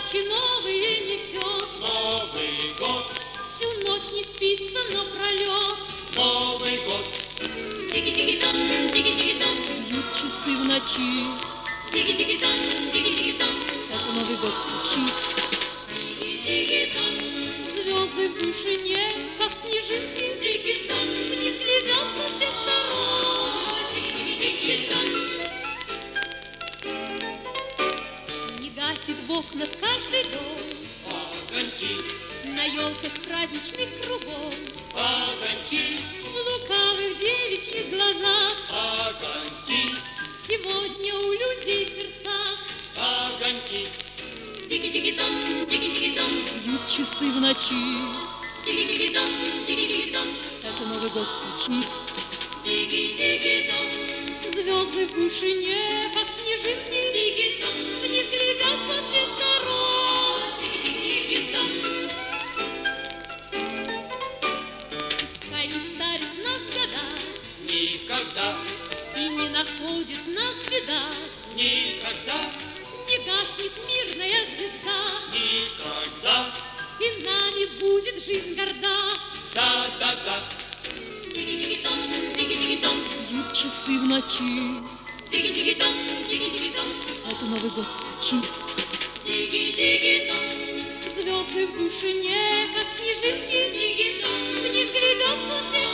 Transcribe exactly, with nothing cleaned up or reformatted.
ночи новые несет. Новый год, Всю ночь не спится напролет. Новый год. Тики-тики-том, тики-тики-том, Бьют часы в ночи. тики-тики-том, тики-тики-том, Это Новый год стучит. тики-тики-том, Звезды в вышине, как снежинки, тики-том, вниз глядят со всех сторон. тики-тики-том. Не гасит в окнах каждый дом. Огоньки, На елках праздничных кругов. огоньки, В лукавых девичьих глазах. огоньки, Сегодня у людей в сердцах. огоньки. Тики-тики-том, тики-тики-том, Бьют часы в ночи. тики-тики-том, тики-тики-том, Это Новый год стучит. тики-тики-том, Звезды в вышине, как снежинки, тики-том, вниз глядят со всех сторон. тики-тики-том. Пускай не старит нас года Никогда, и не находит нас беда. никогда, Не гаснет мирная звезда, никогда. и нами будет жизнь горда. Да, да, да. Тики-тики-том, тики-тики-том, Бьют часы в ночи. тики-тики-том, тики-тики-том, Это Новый год стучит. тики-тики-том, Звезды в вышине, как снежинки, тики-том, вниз глядят со всех